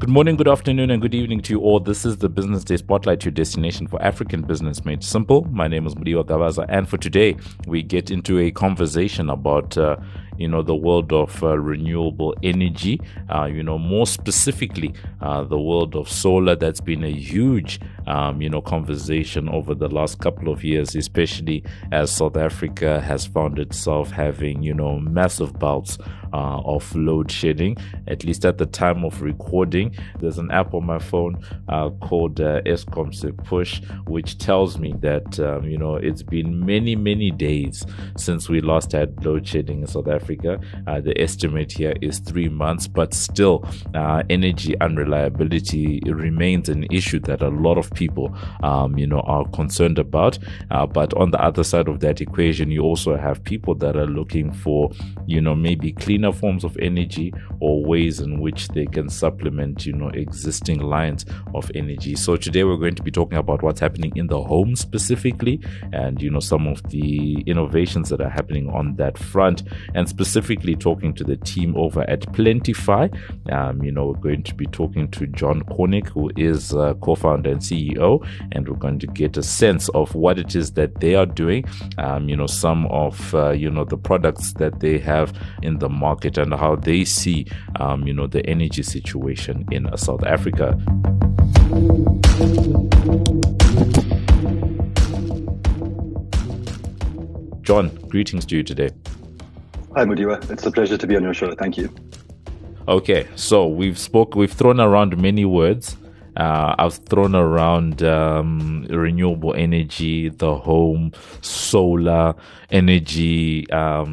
Good morning, good afternoon, and good evening to you all. This is the Business Day Spotlight, your destination for African business made simple. My name is Mudiwa Gabaza, and for today, we get into a conversation about, the world of renewable energy, more specifically, the world of solar. That's been a huge, conversation over the last couple of years, especially as South Africa has found itself having, massive bouts of load shedding, at least at the time of recording. There's an app on my phone called Eskom Se Push, which tells me that, it's been many, many days since we last had load shedding in South Africa. The estimate here is 3 months, but still energy unreliability remains an issue that a lot of people, are concerned about. But on the other side of that equation, you also have people that are looking for, maybe cleaner forms of energy or ways in which they can supplement, existing lines of energy. So today we're going to be talking about what's happening in the home specifically, and, some of the innovations that are happening on that front, and specifically talking to the team over at Plentify. We're going to be talking to John Cornick, who is co-founder and CEO, and we're going to get a sense of what it is that they are doing, some of, the products that they have in the market and how they see, the energy situation in South Africa. John, greetings to you today. Hi, Mudiwa. It's a pleasure to be on your show. Thank you. Okay, so we've thrown around many words. I've thrown around renewable energy, the home, solar energy,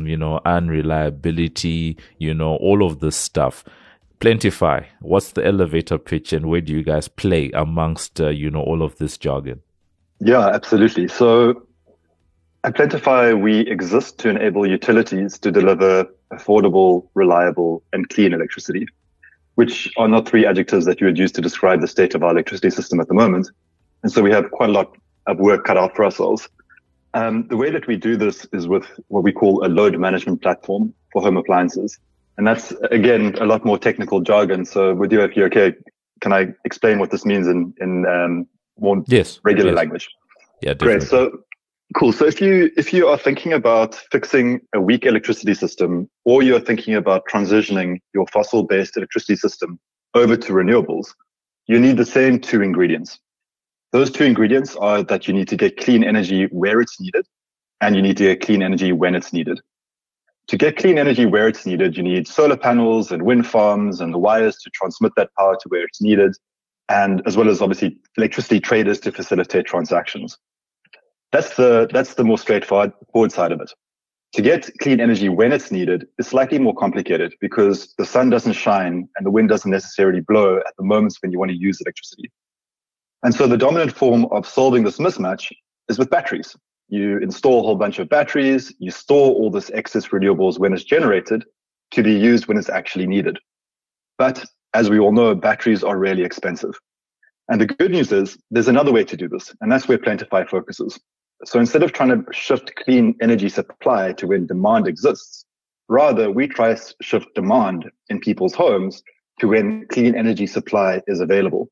unreliability, all of this stuff. Plentify, what's the elevator pitch and where do you guys play amongst, all of this jargon? Yeah, absolutely. So at Plentify, we exist to enable utilities to deliver affordable, reliable, and clean electricity, which are not three adjectives that you would use to describe the state of our electricity system at the moment. And so we have quite a lot of work cut out for ourselves. The way that we do this is with what we call a load management platform for home appliances. And that's, again, a lot more technical jargon. So Mudiwa, if you're okay, can I explain what this means in more regular language? Yeah, definitely. Great. So cool. So if you are thinking about fixing a weak electricity system, or you're thinking about transitioning your fossil-based electricity system over to renewables, you need the same two ingredients. Those two ingredients are that you need to get clean energy where it's needed, and you need to get clean energy when it's needed. To get clean energy where it's needed, you need solar panels and wind farms and the wires to transmit that power to where it's needed, and as well as obviously electricity traders to facilitate transactions. That's the more straightforward side of it. To get clean energy when it's needed is slightly more complicated because the sun doesn't shine and the wind doesn't necessarily blow at the moments when you want to use electricity. And so the dominant form of solving this mismatch is with batteries. You install a whole bunch of batteries, you store all this excess renewables when it's generated to be used when it's actually needed. But as we all know, batteries are really expensive. And the good news is there's another way to do this, and that's where Plentify focuses. So instead of trying to shift clean energy supply to when demand exists, rather we try to shift demand in people's homes to when clean energy supply is available.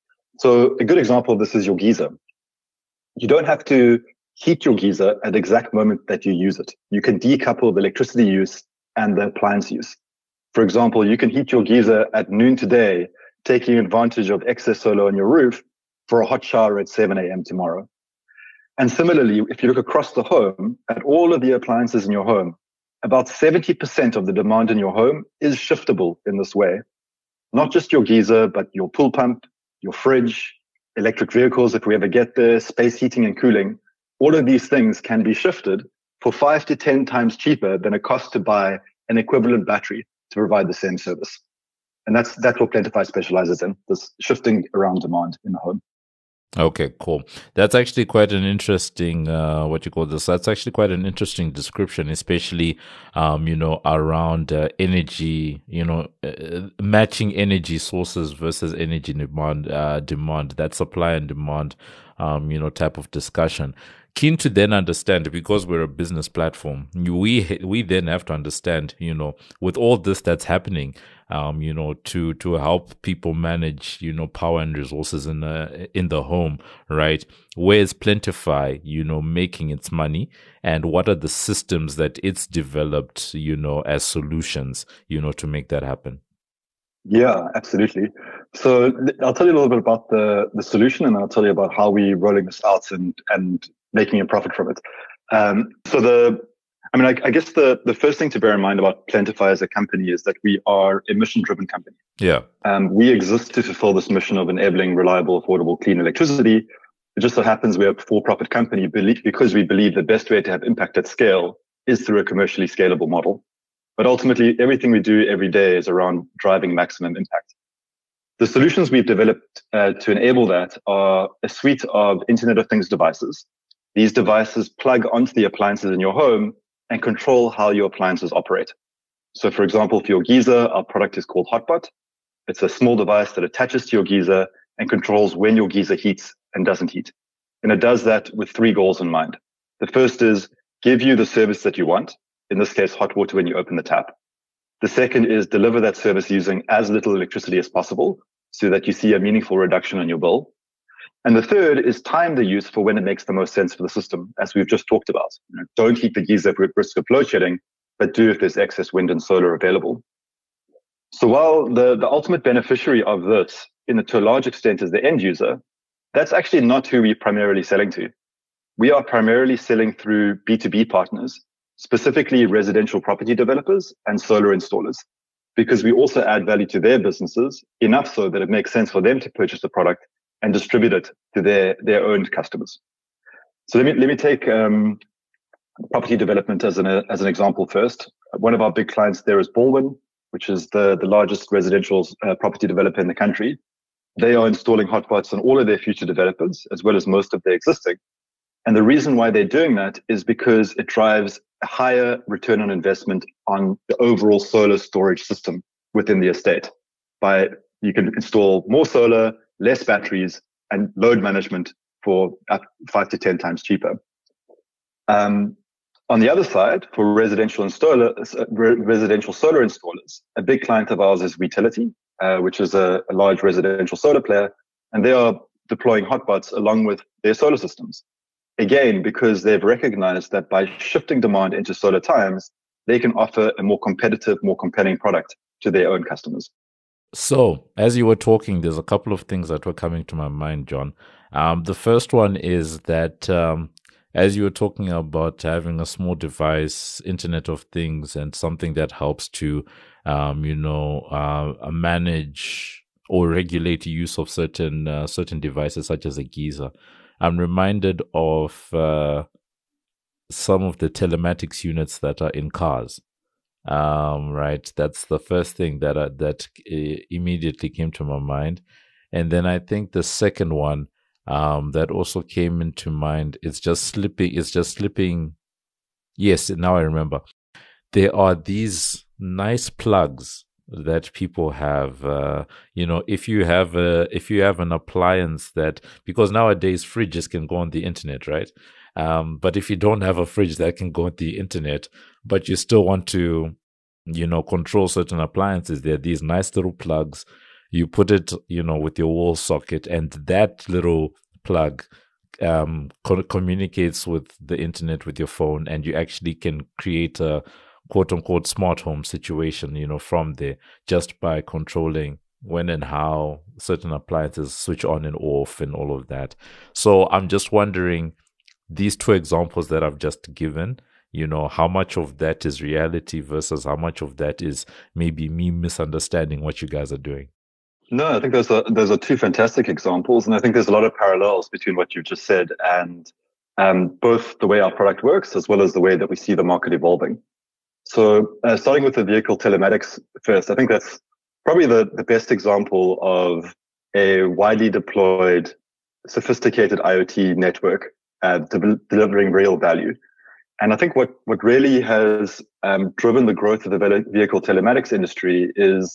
So a good example of this is your geyser. You don't have to heat your geyser at the exact moment that you use it. You can decouple the electricity use and the appliance use. For example, you can heat your geyser at noon today, taking advantage of excess solar on your roof for a hot shower at 7 a.m. tomorrow. And similarly, if you look across the home at all of the appliances in your home, about 70% of the demand in your home is shiftable in this way. Not just your geyser, but your pool pump, your fridge, electric vehicles, if we ever get there, space heating and cooling. All of these things can be shifted for 5 to 10 times cheaper than it costs to buy an equivalent battery to provide the same service. And that's what Plentify specializes in, this shifting around demand in the home. Okay, cool. That's actually quite an interesting, That's actually quite an interesting description, especially, around energy, matching energy sources versus energy demand, that supply and demand, type of discussion. Keen to then understand, because we're a business platform, we then have to understand, with all this that's happening, to help people manage, power and resources in the home, right? Where is Plentify, making its money, and what are the systems that it's developed, as solutions, to make that happen? Yeah, absolutely. So I'll tell you a little bit about the solution, and I'll tell you about how we're rolling this out and making a profit from it. I guess the first thing to bear in mind about Plentify as a company is that we are a mission-driven company. Yeah. We exist to fulfill this mission of enabling reliable, affordable, clean electricity. It just so happens we're a for-profit company because we believe the best way to have impact at scale is through a commercially scalable model. But ultimately, everything we do every day is around driving maximum impact. The solutions we've developed to enable that are a suite of Internet of Things devices. These devices plug onto the appliances in your home and control how your appliances operate. So for example, for your geyser, our product is called Hotbot. It's a small device that attaches to your geyser and controls when your geyser heats and doesn't heat. And it does that with 3 goals in mind. The first is give you the service that you want. In this case, hot water when you open the tap. The second is deliver that service using as little electricity as possible so that you see a meaningful reduction on your bill. And the third is time the use for when it makes the most sense for the system, as we've just talked about. Don't heat the geyser at risk of load shedding, but do if there's excess wind and solar available. So while the ultimate beneficiary of this, to a large extent, is the end user, that's actually not who we're primarily selling to. We are primarily selling through B2B partners, specifically residential property developers and solar installers, because we also add value to their businesses, enough so that it makes sense for them to purchase the product and distribute it to their own customers. So let me take property development as an example first. One of our big clients there is Baldwin, which is the largest residential property developer in the country. They are installing Hotbots on all of their future developers, as well as most of their existing. And the reason why they're doing that is because it drives a higher return on investment on the overall solar storage system within the estate. You can install more solar, less batteries, and load management for up 5 to 10 times cheaper. On the other side, for residential solar installers, a big client of ours is Wetility, which is a large residential solar player, and they are deploying Hotbots along with their solar systems. Again, because they've recognized that by shifting demand into solar times, they can offer a more competitive, more compelling product to their own customers. So, as you were talking, there's a couple of things that were coming to my mind, John. The first one is that as you were talking about having a small device, Internet of Things, and something that helps to, manage or regulate the use of certain devices, such as a geyser. I'm reminded of some of the telematics units that are in cars. Right. That's the first thing that immediately came to my mind. And then I think the second one that also came into mind, it's just slipping. Yes, now I remember. There are these nice plugs that people have, if you have an appliance because nowadays fridges can go on the internet, right? But if you don't have a fridge that can go on the internet, but you still want to, control certain appliances, there are these nice little plugs. You put it, with your wall socket, and that little plug communicates with the internet with your phone, and you actually can create a quote-unquote smart home situation, from there, just by controlling when and how certain appliances switch on and off and all of that. So I'm just wondering, these 2 examples that I've just given, how much of that is reality versus how much of that is maybe me misunderstanding what you guys are doing? No, I think those are 2 fantastic examples, and I think there's a lot of parallels between what you've just said and both the way our product works as well as the way that we see the market evolving. So starting with the vehicle telematics first, I think that's probably the best example of a widely deployed, sophisticated IoT network delivering real value. And I think what really has driven the growth of the vehicle telematics industry is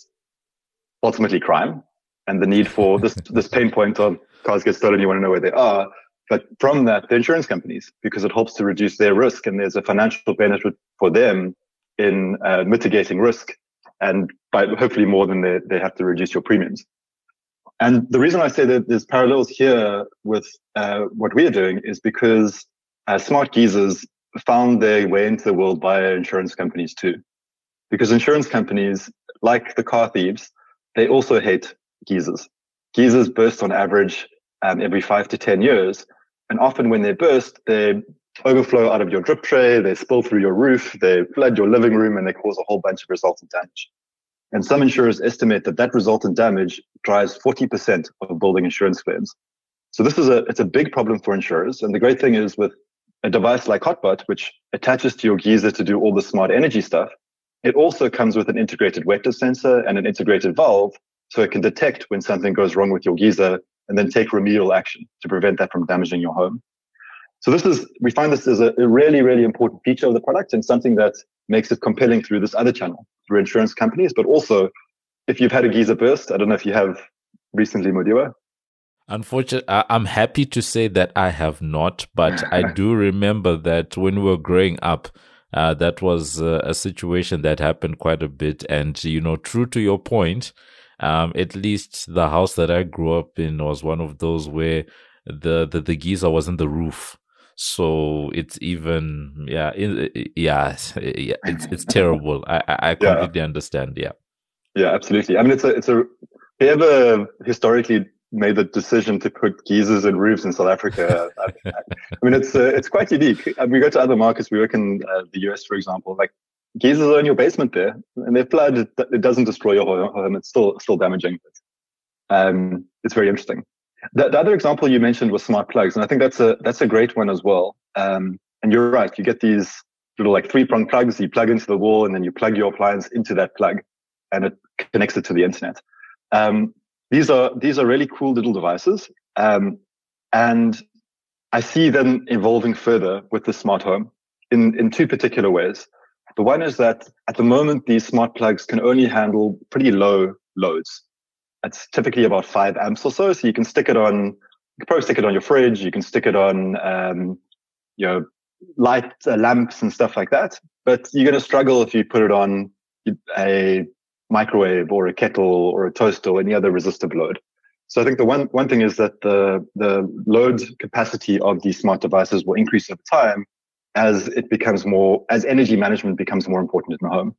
ultimately crime and the need for this pain point of cars get stolen, you want to know where they are. but from that, the insurance companies, because it helps to reduce their risk, and there's a financial benefit for them in mitigating risk, and by hopefully more than they have to reduce your premiums. And the reason I say that there's parallels here with what we are doing is because smart geysers found their way into the world via insurance companies too. Because insurance companies, like the car thieves, they also hate geysers. Geysers burst on average every 5 to 10 years. And often when they burst, they overflow out of your drip tray, they spill through your roof, they flood your living room, and they cause a whole bunch of resultant damage. And some insurers estimate that resultant damage drives 40% of building insurance claims. So it's a big problem for insurers. And the great thing is with a device like Hotbot, which attaches to your geyser to do all the smart energy stuff, it also comes with an integrated wetness sensor and an integrated valve, so it can detect when something goes wrong with your geyser and then take remedial action to prevent that from damaging your home. So we find this as a really, really important feature of the product, and something that makes it compelling through this other channel, through insurance companies, but also if you've had a geyser burst. I don't know if you have recently, Mudiwa. Unfortunately, I'm happy to say that I have not, but I do remember that when we were growing up, that was a situation that happened quite a bit. And, true to your point, at least the house that I grew up in was one of those where the geyser was in the roof. So it's even, it's terrible. I completely understand. Yeah. Yeah, absolutely. I mean, whoever historically made the decision to put geysers in roofs in South Africa, I mean, it's quite unique. We go to other markets. We work in the US, for example. Like, geysers are in your basement there, and they flood. It doesn't destroy your home. It's still damaging. It's very interesting. The other example you mentioned was smart plugs, and I think that's a great one as well. And you're right. You get these little like 3-prong plugs. You plug into the wall, and then you plug your appliance into that plug, and it connects it to the internet. These are really cool little devices, and I see them evolving further with the smart home in 2 particular ways. The one is that at the moment, these smart plugs can only handle pretty low loads. It's typically about 5 amps or so. So you can probably stick it on your fridge. You can stick it on, light lamps and stuff like that. But you're going to struggle if you put it on a microwave or a kettle or a toaster or any other resistive load. So I think the one thing is that the load capacity of these smart devices will increase over time as energy management becomes more important in the home.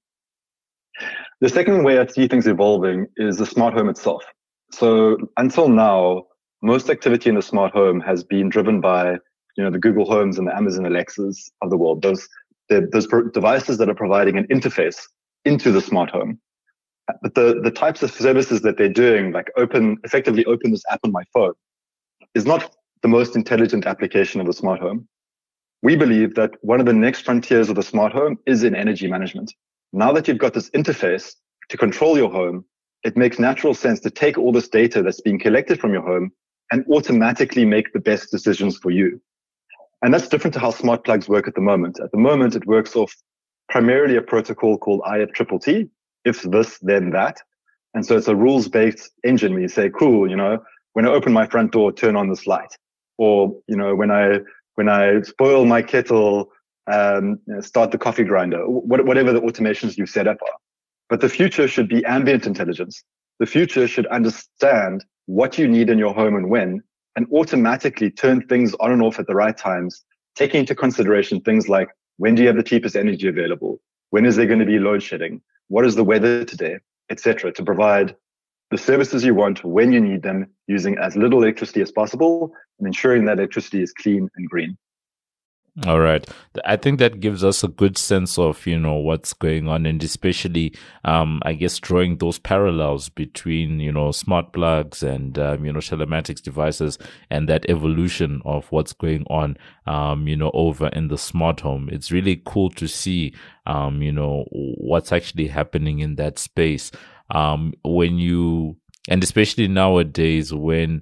The second way I see things evolving is the smart home itself. So until now, most activity in the smart home has been driven by, the Google Homes and the Amazon Alexas of the world. Those devices that are providing an interface into the smart home. But the types of services that they're doing, like effectively open this app on my phone, is not the most intelligent application of the smart home. We believe that one of the next frontiers of the smart home is in energy management. Now that you've got this interface to control your home, it makes natural sense to take all this data that's being collected from your home and automatically make the best decisions for you. And that's different to how smart plugs work at the moment. At the moment, it works off primarily a protocol called IFTTT, if this, then that. And so it's a rules-based engine where you say, cool, when I open my front door, turn on this light. Or, when I spoil my kettle, start the coffee grinder, whatever the automations you've set up are. But the future should be ambient intelligence. The future should understand what you need in your home and when, and automatically turn things on and off at the right times, taking into consideration things like, when do you have the cheapest energy available? When is there going to be load shedding? What is the weather today, etc., to provide the services you want when you need them, using as little electricity as possible and ensuring that electricity is clean and green. All right. I think that gives us a good sense of, what's going on, and especially, I guess, drawing those parallels between, smart plugs and, telematics devices and that evolution of what's going on, over in the smart home. It's really cool to see, what's actually happening in that space. And especially nowadays when,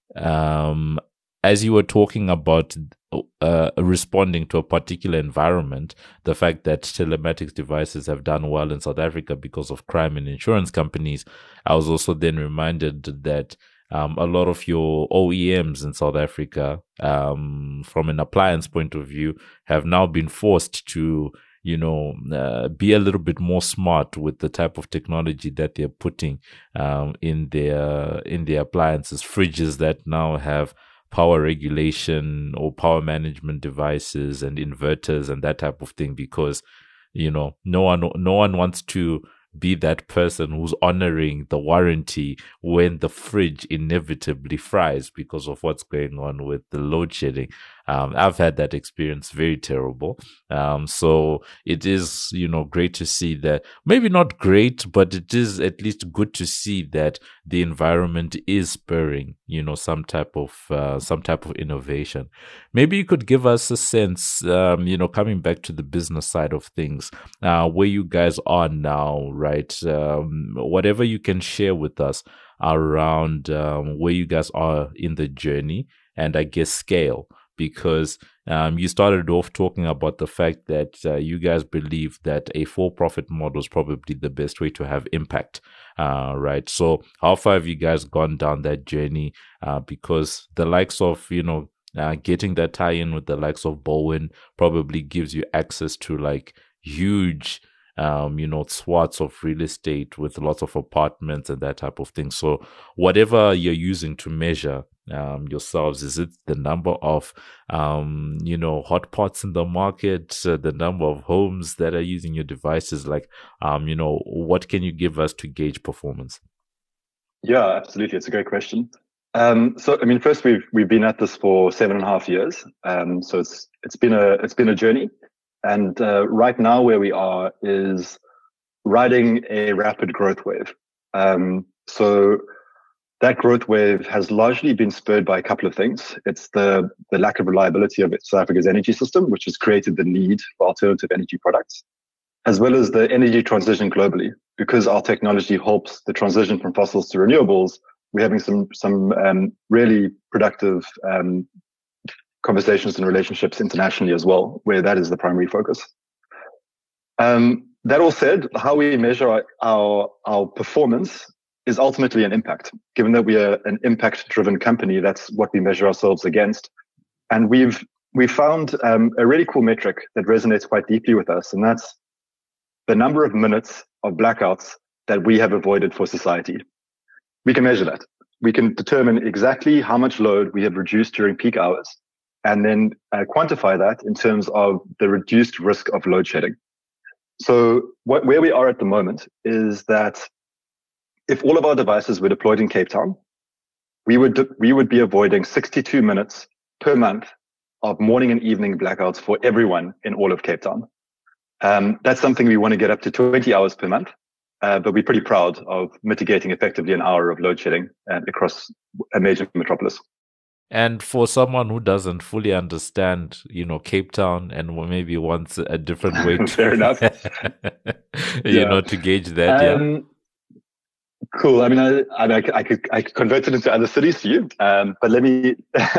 as you were talking about responding to a particular environment, the fact that telematics devices have done well in South Africa because of crime and insurance companies, I was also then reminded that a lot of your OEMs in South Africa, from an appliance point of view, have now been forced to, be a little bit more smart with the type of technology that they're putting in their appliances. Fridges that now have power regulation or power management devices and inverters and that type of thing, because no one wants to be that person who's honoring the warranty when the fridge inevitably fries because of what's going on with the load shedding. I've had that experience, very terrible. So it is, great to see that. Maybe not great, but it is at least good to see that the environment is spurring, some type of innovation. Maybe you could give us a sense, coming back to the business side of things, where you guys are now, right? Whatever you can share with us around where you guys are in the journey, and I guess scale, because you started off talking about the fact that you guys believe that a for-profit model is probably the best way to have impact, right? So how far have you guys gone down that journey? Because the likes of, getting that tie-in with the likes of Bowen probably gives you access to like huge swaths of real estate with lots of apartments and that type of thing. So whatever you're using to measure yourselves, is it the number of hot pots in the market, the number of homes that are using your devices? Like what can you give us to gauge performance? Yeah, absolutely. It's a great question. So I mean, first we've been at this for 7.5 years. So it's been a journey. And right now where we are is riding a rapid growth wave. So that growth wave has largely been spurred by a couple of things. It's the lack of reliability of South Africa's energy system, which has created the need for alternative energy products, as well as the energy transition globally. Because our technology helps the transition from fossils to renewables, we're having some really productive conversations and relationships internationally as well, where that is the primary focus. That all said, how we measure our performance is ultimately an impact. Given that we are an impact-driven company, that's what we measure ourselves against. And we've found a really cool metric that resonates quite deeply with us, and that's the number of minutes of blackouts that we have avoided for society. We can measure that. We can determine exactly how much load we have reduced during peak hours, and then quantify that in terms of the reduced risk of load shedding. So where we are at the moment is that if all of our devices were deployed in Cape Town, we would be avoiding 62 minutes per month of morning and evening blackouts for everyone in all of Cape Town. That's something we want to get up to 20 hours per month, but we're pretty proud of mitigating effectively an hour of load shedding across a major metropolis. And for someone who doesn't fully understand, Cape Town and maybe wants a different way to, fair enough, to gauge that. Cool. I mean, I could convert it into other cities for you, but let me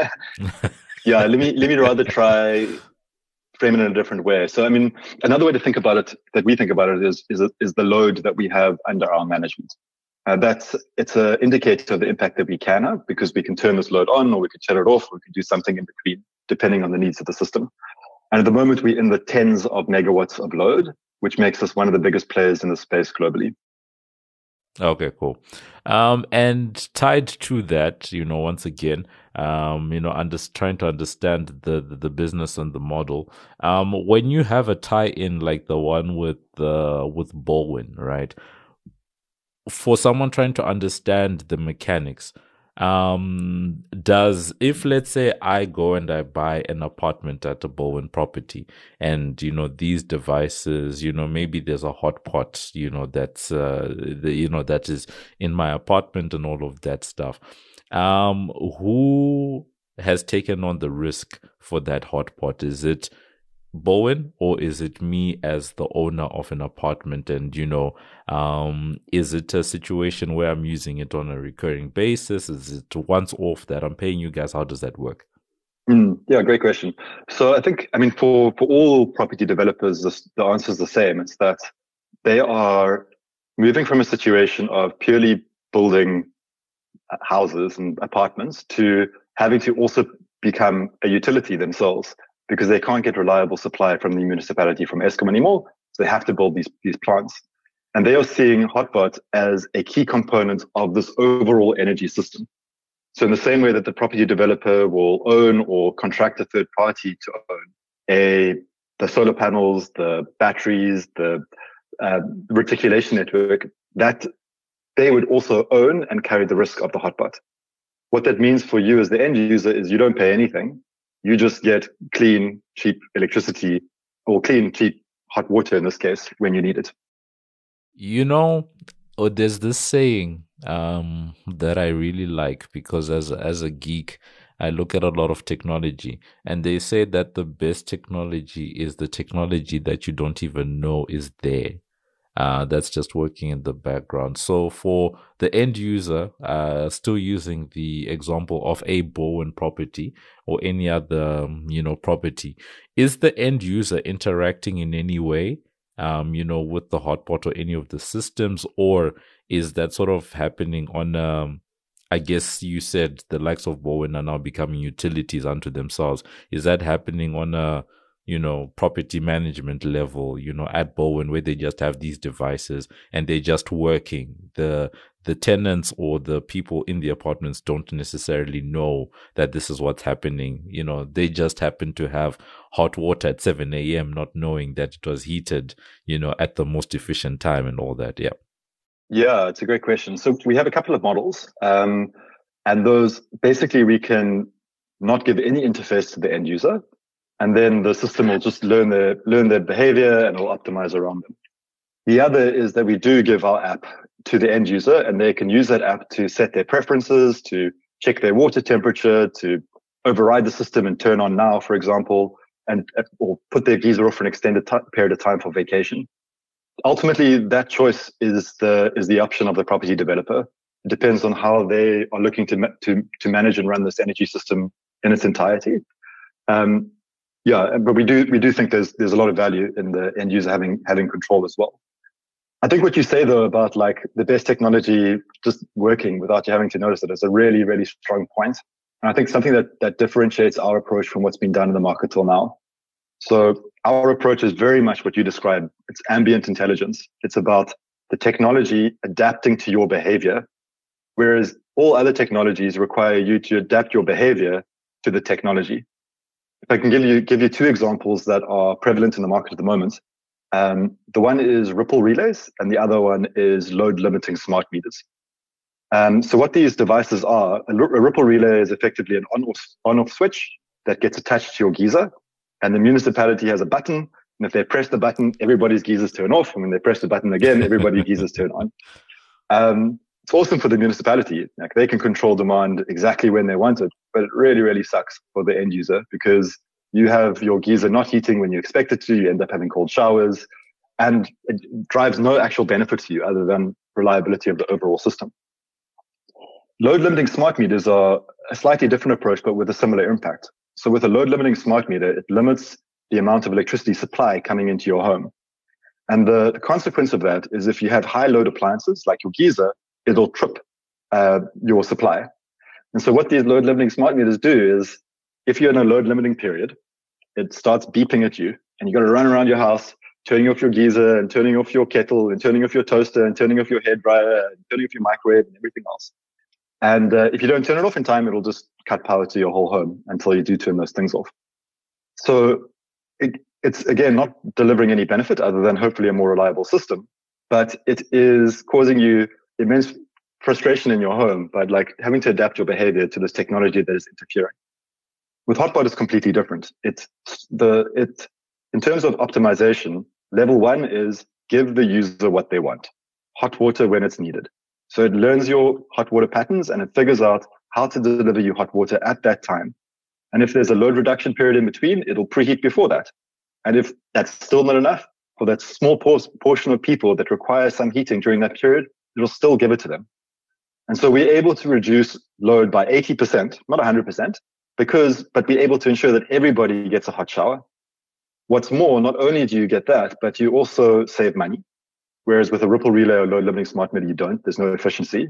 rather try frame it in a different way. So, I mean, another way to think about it, that we think about it, is the load that we have under our management. It's an indicator of the impact that we can have, because we can turn this load on, or we can shut it off, or we can do something in between, depending on the needs of the system. And at the moment, we're in the tens of megawatts of load, which makes us one of the biggest players in the space globally. Okay, cool. And tied to that, once again, trying to understand the business and the model. When you have a tie-in like the one with Bowen, right? For someone trying to understand the mechanics, if let's say I go and I buy an apartment at a Bowen property, and these devices, maybe there's a hot pot, that's that is in my apartment and all of that stuff. Who has taken on the risk for that hot pot? Is it Bowen, or is it me as the owner of an apartment? And is it a situation where I'm using it on a recurring basis? Is it once off that I'm paying you guys? How does that work? Yeah, great question. So I think, for all property developers, the answer is the same. It's that they are moving from a situation of purely building houses and apartments to having to also become a utility themselves because they can't get reliable supply from the municipality, from Eskom anymore. So they have to build these plants. And they are seeing Hotbot as a key component of this overall energy system. So in the same way that the property developer will own or contract a third party to own the solar panels, the batteries, the reticulation network, that they would also own and carry the risk of the Hotbot. What that means for you as the end user is you don't pay anything. You just get clean, cheap electricity, or clean, cheap hot water in this case, when you need it. There's this saying that I really like, because as a geek, I look at a lot of technology, and they say that the best technology is the technology that you don't even know is there. That's just working in the background. So for the end user, still using the example of a Bowen property or any other, property, is the end user interacting in any way, with the Hotbot or any of the systems, or is that sort of happening on, I guess you said the likes of Bowen are now becoming utilities unto themselves. Is that happening on a property management level, at Bowen, where they just have these devices and they're just working? The tenants or the people in the apartments don't necessarily know that this is what's happening. They just happen to have hot water at 7 a.m., not knowing that it was heated, at the most efficient time and all that. Yeah. Yeah, it's a great question. So we have a couple of models, and those basically we can not give any interface to the end user. And then the system will just learn their behavior and will optimize around them. The other is that we do give our app to the end user, and they can use that app to set their preferences, to check their water temperature, to override the system and turn on now, for example, or put their geyser off for an extended period of time for vacation. Ultimately, that choice is the option of the property developer. It depends on how they are looking to manage and run this energy system in its entirety. Yeah, but we do think there's a lot of value in the end user having control as well. I think what you say though about like the best technology just working without you having to notice it is a really, really strong point. And I think something that differentiates our approach from what's been done in the market till now. So our approach is very much what you described. It's ambient intelligence. It's about the technology adapting to your behavior, whereas all other technologies require you to adapt your behavior to the technology. If I can give you two examples that are prevalent in the market at the moment. The one is Ripple relays, and the other one is load limiting smart meters. So what these devices are, a Ripple relay is effectively an on-off switch that gets attached to your geyser, and the municipality has a button, and if they press the button, everybody's geysers turn off, and when they press the button again, everybody's geysers turn on. It's awesome for the municipality. Like they can control demand exactly when they want it, but it really, really sucks for the end user because you have your geyser not heating when you expect it to. You end up having cold showers, and it drives no actual benefit to you other than reliability of the overall system. Load limiting smart meters are a slightly different approach, but with a similar impact. So with a load limiting smart meter, it limits the amount of electricity supply coming into your home. And the consequence of that is if you have high load appliances like your geyser, it'll trip your supply. And so what these load limiting smart meters do is if you're in a load limiting period, it starts beeping at you and you got to run around your house, turning off your geyser and turning off your kettle and turning off your toaster and turning off your hairdryer and turning off your microwave and everything else. And if you don't turn it off in time, it'll just cut power to your whole home until you do turn those things off. So it's again, not delivering any benefit other than hopefully a more reliable system, but it is causing you immense frustration in your home by like having to adapt your behavior to this technology that is interfering. With Hotbot, it's completely different. In terms of optimization, level one is give the user what they want. Hot water when it's needed. So it learns your hot water patterns and it figures out how to deliver you hot water at that time. And if there's a load reduction period in between, it'll preheat before that. And if that's still not enough for that small portion of people that require some heating during that period, it'll still give it to them. And so we're able to reduce load by 80%, not 100%, but we're able to ensure that everybody gets a hot shower. What's more, not only do you get that, but you also save money. Whereas with a Ripple relay or load limiting smart meter, you don't. There's no efficiency.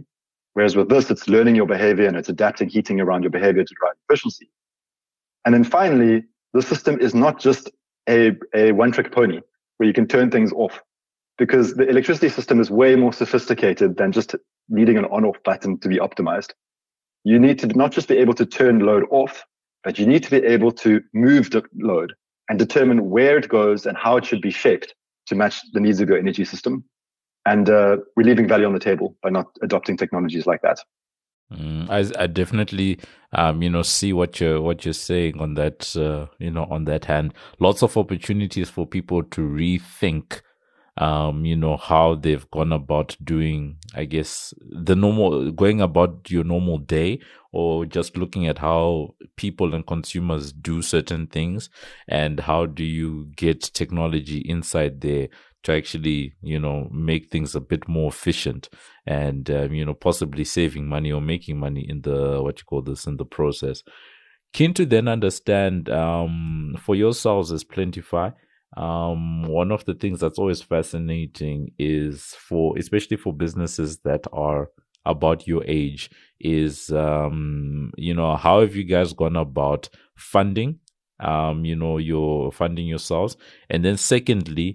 Whereas with this, it's learning your behavior and it's adapting heating around your behavior to drive efficiency. And then finally, the system is not just a one-trick pony where you can turn things off, because the electricity system is way more sophisticated than just needing an on-off button to be optimized. You need to not just be able to turn load off, but you need to be able to move the load and determine where it goes and how it should be shaped to match the needs of your energy system. And we're leaving value on the table by not adopting technologies like that. I definitely, see what you're saying on that, on that hand. Lots of opportunities for people to rethink, how they've gone about doing, I guess, going about your normal day, or just looking at how people and consumers do certain things, and how do you get technology inside there to actually, make things a bit more efficient and, possibly saving money or making money in the process. Keen to then understand, for yourselves as Plentify, one of the things that's always fascinating is especially for businesses that are about your age is, how have you guys gone about funding? You're funding yourselves. And then secondly,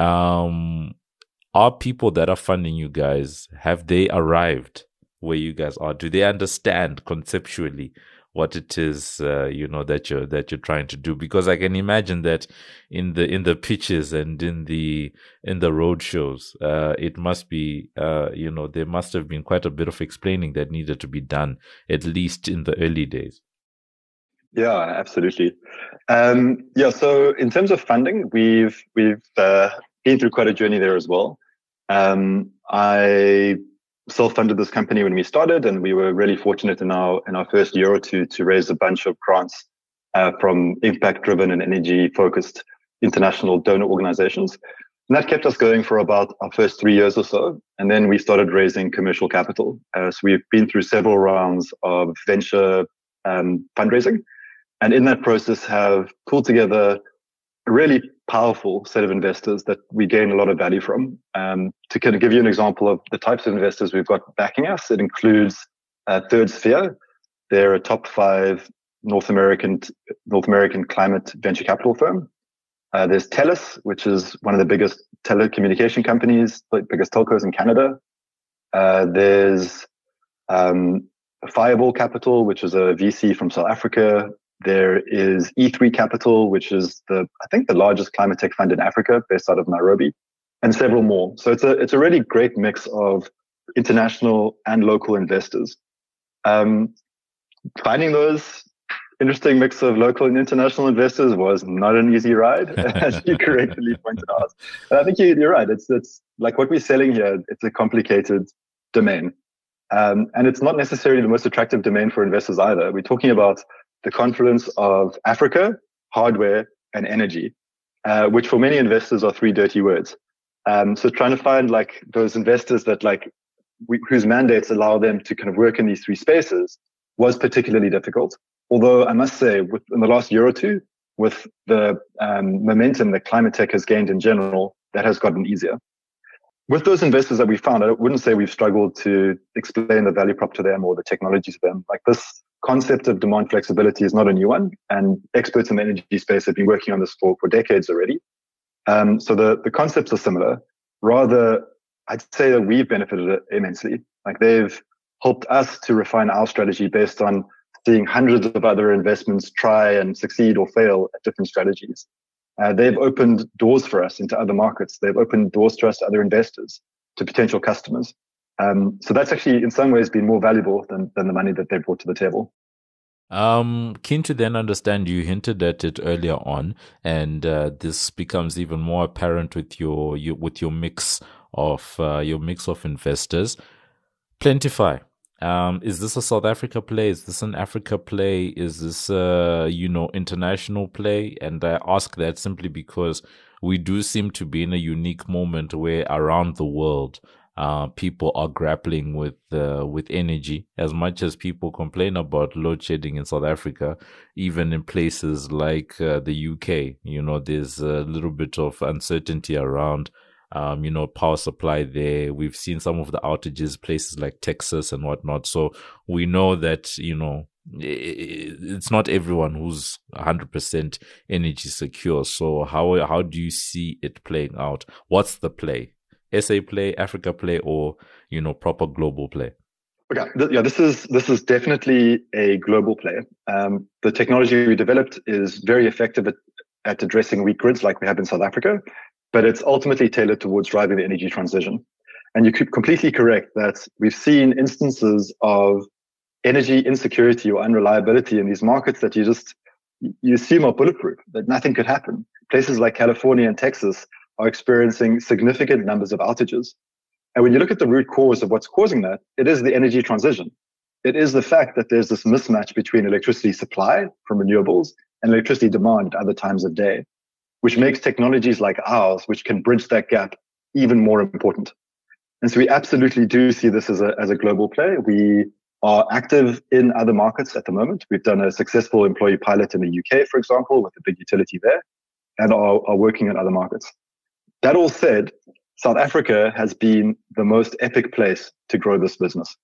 are people that are funding you guys, have they arrived where you guys are? Do they understand conceptually what it is, that you're trying to do? Because I can imagine that in the pitches and in the road shows, it must be, there must have been quite a bit of explaining that needed to be done, at least in the early days. Yeah, absolutely. So in terms of funding, we've been through quite a journey there as well. I self-funded this company when we started, and we were really fortunate in our first year or two to raise a bunch of grants from impact-driven and energy-focused international donor organizations. And that kept us going for about our first 3 years or so. And then we started raising commercial capital. So we've been through several rounds of venture fundraising. And in that process have pulled together a really powerful set of investors that we gain a lot of value from. To kind of give you an example of the types of investors we've got backing us, it includes Third Sphere. They're a top 5 North American climate venture capital firm. There's TELUS, which is one of the biggest telecommunication companies, like biggest telcos in Canada. There's Fireball Capital, which is a VC from South Africa. There is E3 Capital, which is I think the largest climate tech fund in Africa, based out of Nairobi, and several more. So it's a really great mix of international and local investors. Finding those interesting mix of local and international investors was not an easy ride, as you correctly pointed out. And I think you're right. It's like what we're selling here. It's a complicated domain, and it's not necessarily the most attractive domain for investors either. We're talking about the confluence of Africa, hardware, and energy, which for many investors are 3 dirty words. So trying to find like those investors that whose mandates allow them to kind of work in these 3 spaces was particularly difficult. Although I must say, in the last year or two, with the momentum that climate tech has gained in general, that has gotten easier. With those investors that we found, I wouldn't say we've struggled to explain the value prop to them or the technology to them. Like, this concept of demand flexibility is not a new one, and experts in the energy space have been working on this for decades already. So the concepts are similar. Rather, I'd say that we've benefited immensely. Like, they've helped us to refine our strategy based on seeing hundreds of other investments try and succeed or fail at different strategies. They've opened doors for us into other markets. They've opened doors to us to other investors, to potential customers. So that's actually in some ways been more valuable than the money that they brought to the table. Keen to then understand, you hinted at it earlier on, and this becomes even more apparent with your mix of investors. Plentify. Is this a South Africa play? Is this an Africa play? Is this international play? And I ask that simply because we do seem to be in a unique moment where around the world, people are grappling with energy. As much as people complain about load shedding in South Africa, even in places like the UK, there's a little bit of uncertainty around power supply there. We've seen some of the outages, places like Texas and whatnot. So we know that, it's not everyone who's 100% energy secure. So how do you see it playing out? What's the play? SA play, Africa play, or, proper global play? Okay. This is definitely a global play. The technology we developed is very effective at addressing weak grids like we have in South Africa, but it's ultimately tailored towards driving the energy transition. And you're completely correct that we've seen instances of energy insecurity or unreliability in these markets that you assume are bulletproof, that nothing could happen. Places like California and Texas are experiencing significant numbers of outages. And when you look at the root cause of what's causing that, it is the energy transition. It is the fact that there's this mismatch between electricity supply from renewables and electricity demand at other times of day, which makes technologies like ours, which can bridge that gap, even more important. And so we absolutely do see this as a global play. We are active in other markets at the moment. We've done a successful employee pilot in the UK, for example, with a big utility there, and are working in other markets. That all said, South Africa has been the most epic place to grow this business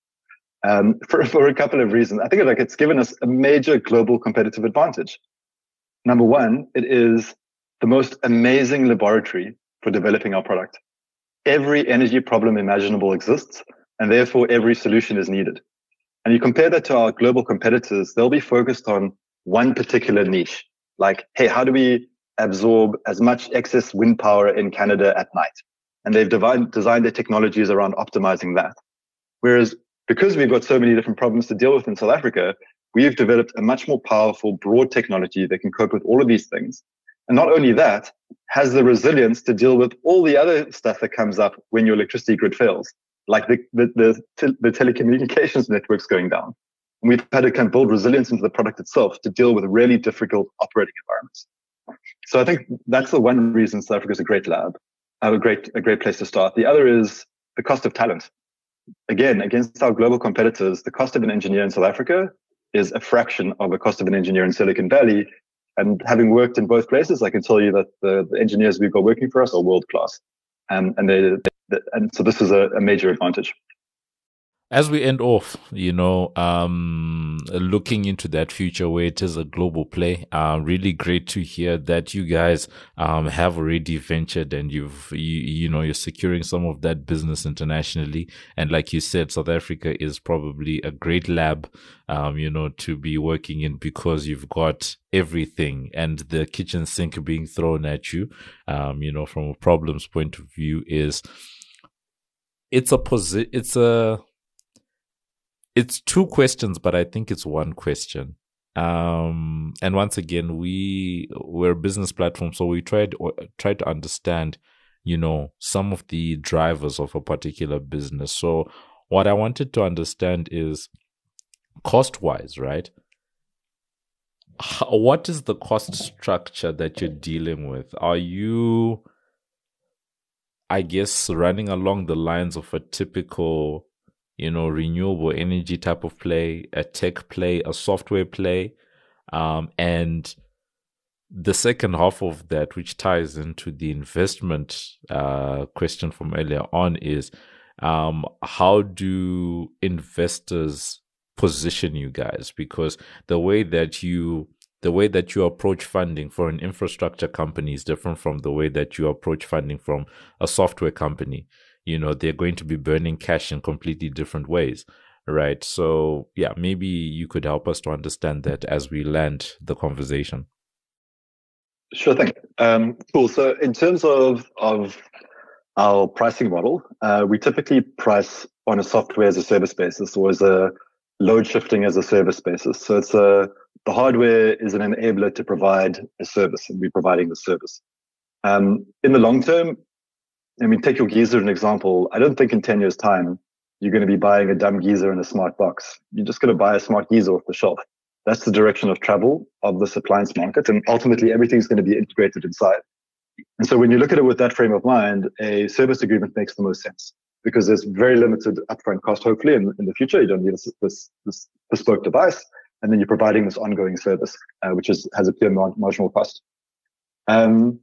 for a couple of reasons. I think it's given us a major global competitive advantage. Number one, it is the most amazing laboratory for developing our product. Every energy problem imaginable exists, and therefore every solution is needed. And you compare that to our global competitors, they'll be focused on one particular niche. Like, hey, how do we absorb as much excess wind power in Canada at night? And they've designed their technologies around optimizing that. Whereas because we've got so many different problems to deal with in South Africa, we've developed a much more powerful, broad technology that can cope with all of these things. And not only that, has the resilience to deal with all the other stuff that comes up when your electricity grid fails, like the telecommunications networks going down. And we've had to kind of build resilience into the product itself to deal with really difficult operating environments. So I think that's the one reason South Africa is a great lab, a great place to start. The other is the cost of talent. Again, against our global competitors, the cost of an engineer in South Africa is a fraction of the cost of an engineer in Silicon Valley. And having worked in both places, I can tell you that the engineers we've got working for us are world class. And so this is a major advantage. As we end off, looking into that future where it is a global play, really great to hear that you guys have already ventured and you're securing some of that business internationally. And like you said, South Africa is probably a great lab, to be working in because you've got everything and the kitchen sink being thrown at you, from a problems point of view it's two questions, but I think it's one question. And once again, we're a business platform, so we try to understand, some of the drivers of a particular business. So what I wanted to understand is cost-wise, right? What is the cost structure that you're dealing with? Are you, I guess, running along the lines of a typical renewable energy type of play, a tech play, a software play? And the second half of that, which ties into the investment question from earlier on, is how do investors position you guys? Because the way that you approach funding for an infrastructure company is different from the way that you approach funding from a software company. They're going to be burning cash in completely different ways, right? So yeah, maybe you could help us to understand that as we land the conversation. Sure thing. Cool. So in terms of our pricing model, we typically price on a software as a service basis or as a load shifting as a service basis. So it's the hardware is an enabler to provide a service, and we're providing the service. In the long term, take your geyser as an example. I don't think in 10 years' time, you're going to be buying a dumb geyser in a smart box. You're just going to buy a smart geyser off the shelf. That's the direction of travel of this appliance market. And ultimately, everything's going to be integrated inside. And so when you look at it with that frame of mind, a service agreement makes the most sense because there's very limited upfront cost, hopefully, in the future. You don't need this bespoke device. And then you're providing this ongoing service, which has a pure marginal cost.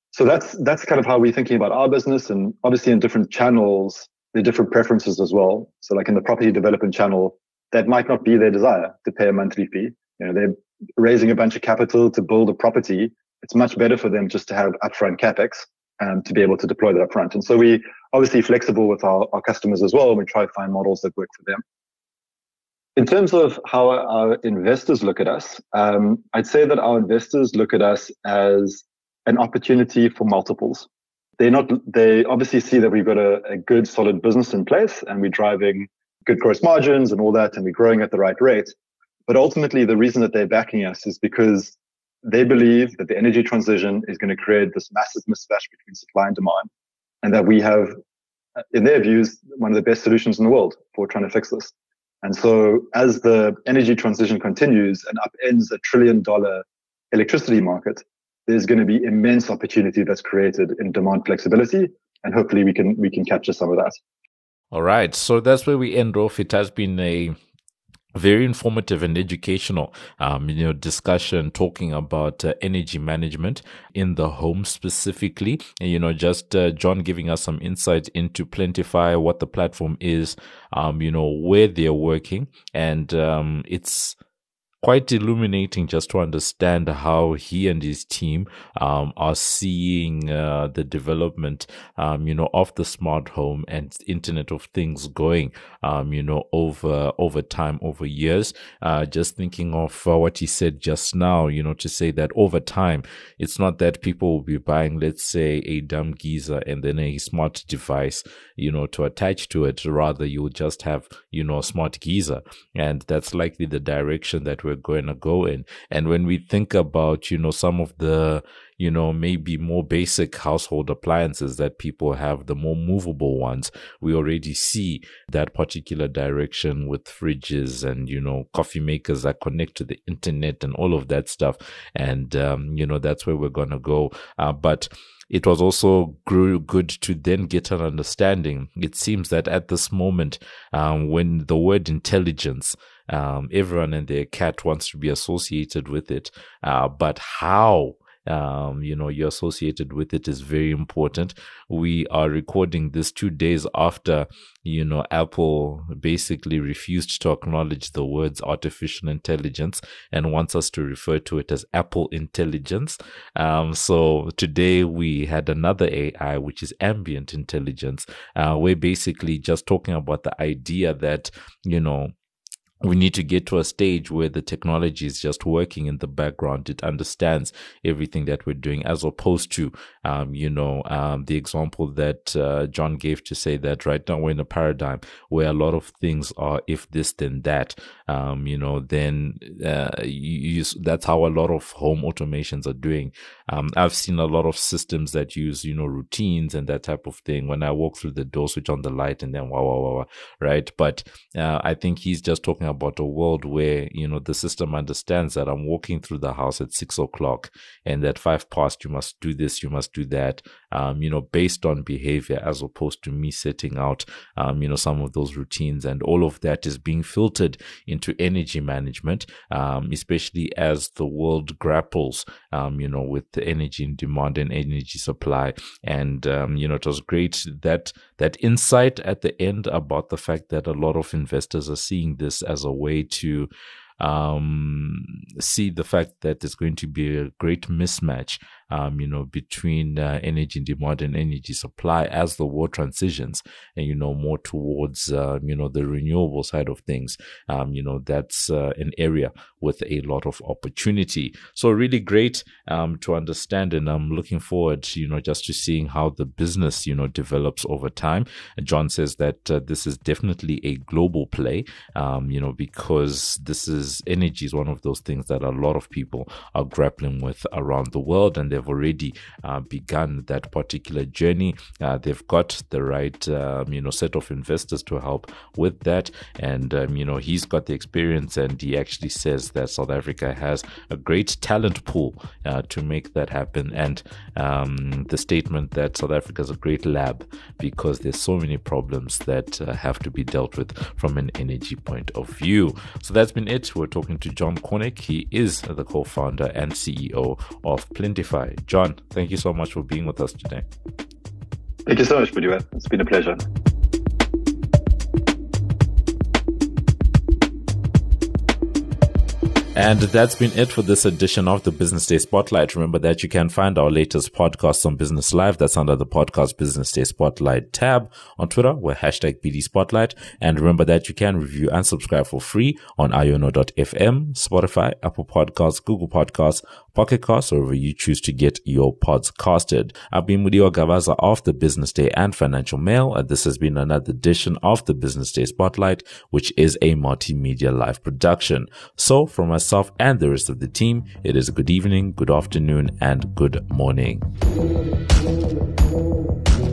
So that's kind of how we're thinking about our business, and obviously in different channels, there are different preferences as well. So like in the property development channel, that might not be their desire to pay a monthly fee. They're raising a bunch of capital to build a property. It's much better for them just to have upfront capex and to be able to deploy that upfront. And so we obviously flexible with our customers as well. And we try to find models that work for them. In terms of how our investors look at us, I'd say that our investors look at us as an opportunity for multiples. They obviously see that we've got a good solid business in place and we're driving good gross margins and all that, and we're growing at the right rate. But ultimately, the reason that they're backing us is because they believe that the energy transition is going to create this massive mismatch between supply and demand, and that we have, in their views, one of the best solutions in the world for trying to fix this. And so as the energy transition continues and upends $1 trillion electricity market, there's going to be immense opportunity that's created in demand flexibility. And hopefully we can capture some of that. All right. So that's where we end off. It has been a very informative and educational, discussion talking about energy management in the home specifically. And, just John giving us some insight into Plentify, what the platform is, where they're working. And it's quite illuminating just to understand how he and his team are seeing the development, of the smart home and Internet of Things going, over time, over years. Just thinking of what he said just now, to say that over time, it's not that people will be buying, let's say, a dumb geyser and then a smart device, to attach to it. Rather, you'll just have, a smart geyser. And that's likely the direction that we're going to go in. And when we think about, some of the, maybe more basic household appliances that people have, the more movable ones, we already see that particular direction with fridges and, coffee makers that connect to the internet and all of that stuff. And, that's where we're going to go. But it was also good to then get an understanding. It seems that at this moment, when the word intelligence, everyone and their cat wants to be associated with it, but how you're associated with it is very important. We are recording this 2 days after, Apple basically refused to acknowledge the words artificial intelligence and wants us to refer to it as Apple Intelligence. So today we had another AI, which is ambient intelligence. We're basically just talking about the idea that, we need to get to a stage where the technology is just working in the background. It understands everything that we're doing, as opposed to, the example that John gave to say that right now we're in a paradigm where a lot of things are if this, then that. That's how a lot of home automations are doing. I've seen a lot of systems that use, routines and that type of thing. When I walk through the door, switch on the light and then wow, right? But I think he's just talking about a world where, the system understands that I'm walking through the house at 6 o'clock and at 5 past, you must do this, you must do that, based on behavior, as opposed to me setting out, some of those routines. And all of that is being filtered into energy management, especially as the world grapples, with the energy in demand and energy supply. And, it was great that insight at the end about the fact that a lot of investors are seeing this as a way to see the fact that there's going to be a great mismatch, between energy demand and energy supply as the world transitions and, more towards, the renewable side of things. That's an area with a lot of opportunity. So really great to understand, and I'm looking forward, just to seeing how the business, develops over time. John says that this is definitely a global play, because energy is one of those things that a lot of people are grappling with around the world, and they've already begun that particular journey. They've got the right, set of investors to help with that. And, he's got the experience, and he actually says that South Africa has a great talent pool to make that happen. And the statement that South Africa is a great lab because there's so many problems that have to be dealt with from an energy point of view. So that's been it. We're talking to John Cornick. He is the co-founder and CEO of Plentify. right. John, thank you so much for being with us today. Thank you so much, Mudiwa. It's been a pleasure. And that's been it for this edition of the Business Day Spotlight. Remember that you can find our latest podcasts on Business Live. That's under the podcast Business Day Spotlight tab. On Twitter, we're #BD Spotlight. And remember that you can review and subscribe for free on iono.fm, Spotify, Apple Podcasts, Google Podcasts, Pocket Casts, or wherever you choose to get your pods casted. I've been Mudiwa Gavaza of the Business Day and Financial Mail, and this has been another edition of the Business Day Spotlight, which is a multimedia live production. So from myself and the rest of the team, it is a good evening, good afternoon, and good morning.